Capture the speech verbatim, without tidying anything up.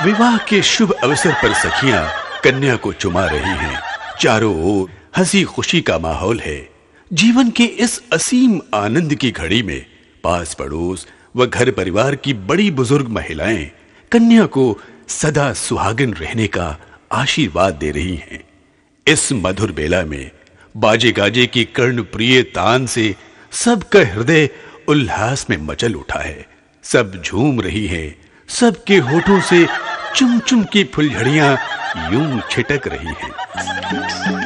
विवाह के शुभ अवसर पर सखियां कन्या को चुमा रही हैं। चारों ओर हंसी खुशी का माहौल है। जीवन के इस असीम आनंद की घड़ी में पास पड़ोस व घर परिवार की बड़ी बुजुर्ग महिलाएं कन्या को सदा सुहागिन रहने का आशीर्वाद दे रही हैं। इस मधुर बेला में बाजे गाजे की कर्ण प्रिय तान से सबका हृदय उल्लास में मचल उठा है। सब झूम रही हैं। सबके होठों से चुम चुम की फुलझड़ियां यूं छिटक रही हैं।